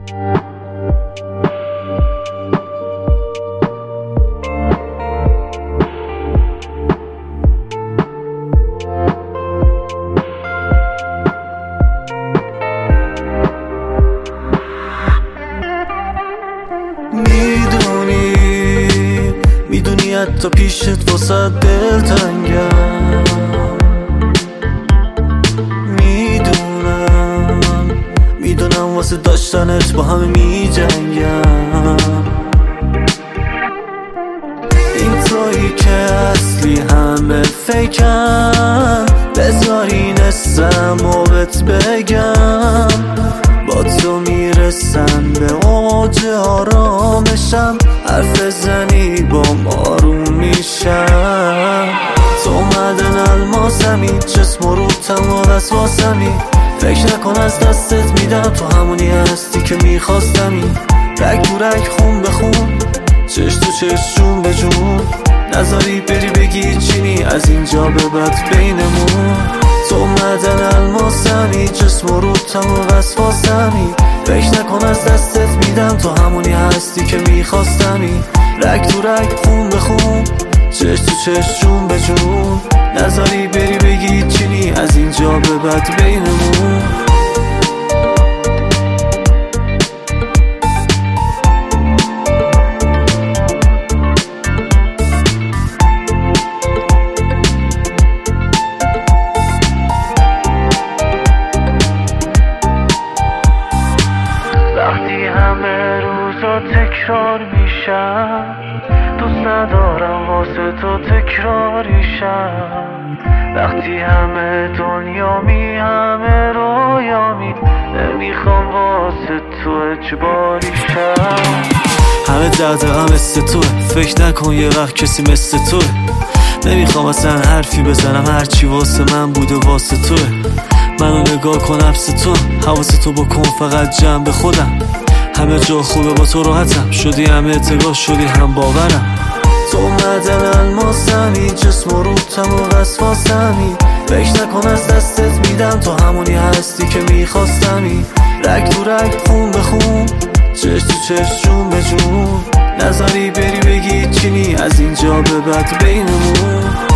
میدونی حتی پیشت واسه دلتنگم، میدونم واسه داشتنت با همه میجنگم. این تویی که اصلی همه فیکن، بذاری نستم و بهت بگم با تو میرسم به اوج آرامشم، حرف زنی با آروم میشم. تو معدن الماسمی، جسم و روتم و وسواسمی، فکر نکن از دستت میدم، تو همونی هستی که میخواستمی. رگ تو رگ خون به خون، چش تو چش جون به جون، نذاری بری بگی چینی از اینجا به بعد بینمون. تو معدن الماسمی، جسم و روتم و وسواسمی، فکر نکن از دستت میدم، تو همونی هستی که میخواستمی. رگ تو رگ خون به خون، چش تو چش جون به جون، نذاری بری بگی چینی از اینجا به بعد بینمون. وقتی همه روزا تکرار میشن، دوست ندارم واسه تو تکراریشم. وقتی همه دنیامی همه رویامی، نمیخوام واسه تو اجباریشم. همه درد هم مثل توه، فکر نکن یه وقت کسی مثل توه. نمیخوام اصلا حرفی بزنم، هرچی واسه من بوده واسه توه. منو نگاه کن حبس تو، حواس تو بکن فقط جمع به خودم. همه جا خوبه با تو راحتم، شدی هم اعتقاد شدی هم باورم. تو معدن الماسمی، جسم و روتم و وسواسمی، فکر نکن از دستت میدم، تو همونی هستی که میخواستمی. رگ تو رگ خون به خون، چش تو چش جون به جون، نذاری بری بگی چینی از اینجا به بعد بینمون.